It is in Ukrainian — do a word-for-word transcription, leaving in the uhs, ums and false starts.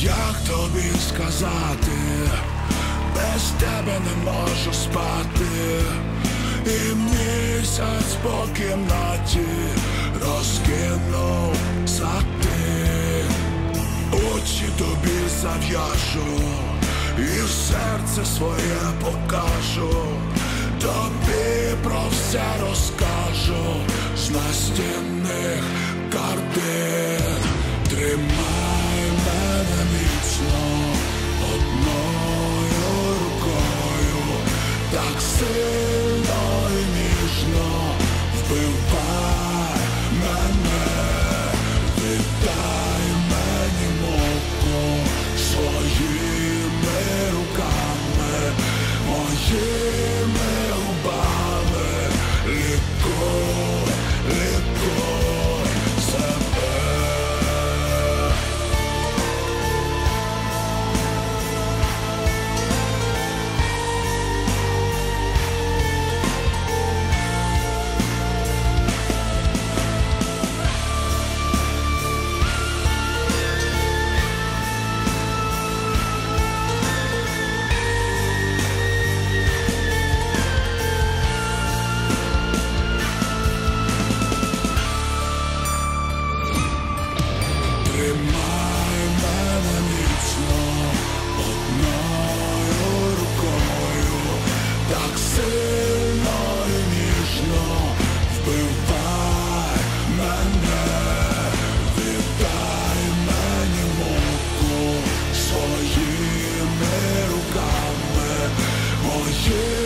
Як тобі сказати, без тебе не можу спати, і місяць по кімнаті розкинув сати. Очі тобі зав'яжу і в серце своє покажу, тобі про все розкажу з настінних картин. Тримай мене міцно одною рукою, так сильно і ніжно вбивай мене, віддай мені муку своїми руками, моїми губами, лікуй, лікуй себе. Тримай мене міцно одною рукою, так сильно і ніжно вбивай мене, віддай мені муку своїми руками, мої